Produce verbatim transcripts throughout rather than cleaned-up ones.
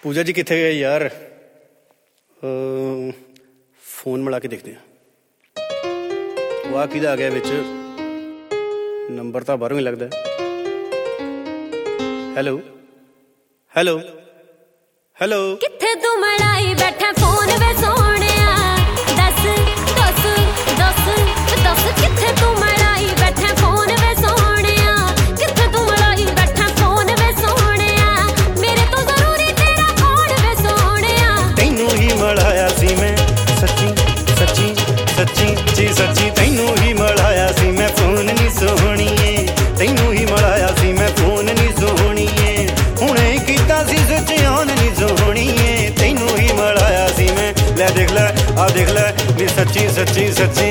पूजा जी कितने गए यार? फोन मिला के देखते हैं। वाह कि आ गया बिच नंबर तो बाहरों ही लगता है। हेलो हेलो हेलो किथे तू मड़ाई बैठा फोन वे सोहणिया दस दस दस दस किथे तू मड़ाई बैठा फोन वे सोहणिया किथे तू मड़ाई बैठा फोन वे सोहणिया मेरे तो जरूरी तेरा कौन वे सोहणिया तैनू ही मड़ाया सी मैं सच्ची सच्ची सच्ची जी सच्ची तैनू ही मड़ाया सी मैं फोन नहीं सोहणीए तैनू ही मड़ाया सी मैं फोन नहीं सोहणीए हुणे कीता सी सच्ची ऑन नहीं सोहणीए तैनू ही मड़ाया सी मैं ले देख ले आ देख ले नी सच्ची सच्ची सच्ची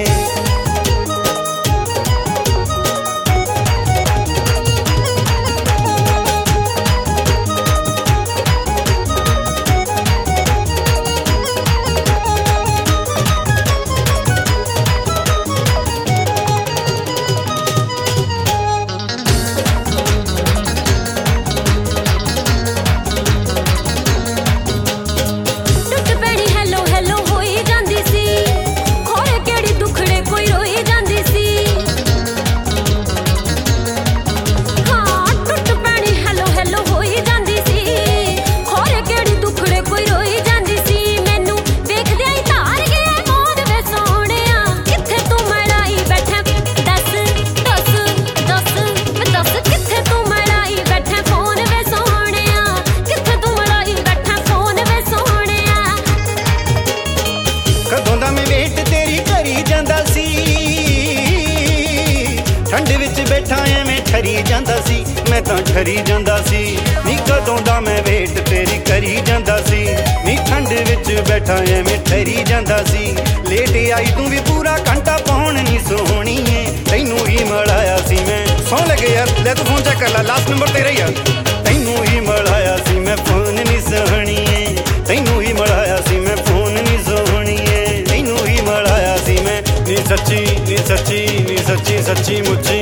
ठंड विच बैठा एवें ठरी जांदा सी मैं तां ठरी जांदा सी नी कदों दा मैं वेट तेरी करी जांदा सी नी ठंड विच बैठा एवें ठरी जांदा सी लेट आई तू भी पूरा घंटा पौण नी सोहणीए तैनू ही मड़ाया सी मैं सौ लगे यार ले तू फोन चेक कर ला लास्ट नंबर तेरा ही यार तैनू ही मड़ाया सी मैं फोन नी सोहणीए तैनू ही मड़ाया सी मैं फोन नी सोहणीए तैनू ही मड़ाया सी मैं नी सच्ची नी सच्ची नी सच्ची सच्ची मुच्ची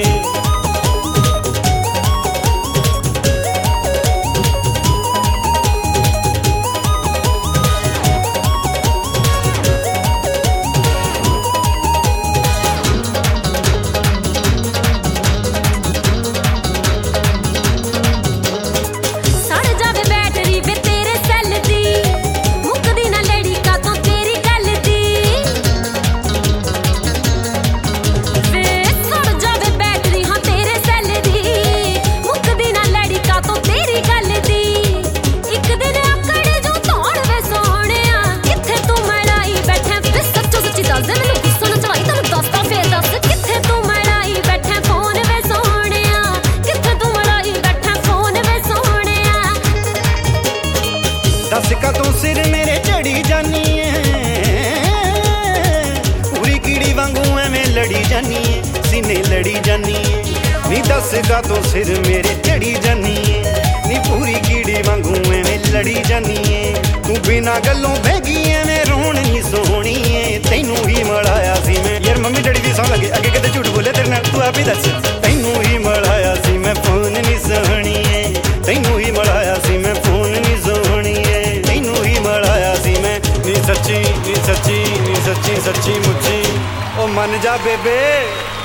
दस का तू सिर मेरे चढ़ी जानी है पूरी कीड़ी वांगू एवें लड़ी जानी है सीने लड़ी जानी है नी दस का तू सिर मेरे चढ़ी जानी है नी पूरी कीड़ी वांगू एवें लड़ी जानी है तू बिना गल्लों बहगी एवें रोण नहीं सोहणी है तैनू ही मड़ाया सी मैं यार मम्मी डैडी दी सौ लगे अगे किते झूठ बोले तेरे नाल तू आप ही दस तैनू ही मड़ाया सी मैं फोन नहीं सोहणी है तैनू ही मड़ाया सी मैं फोन नहीं सोहणी है नी सच्ची नी सच्ची नी सच्ची सच्ची मुच्ची ओ मन जा बेबे।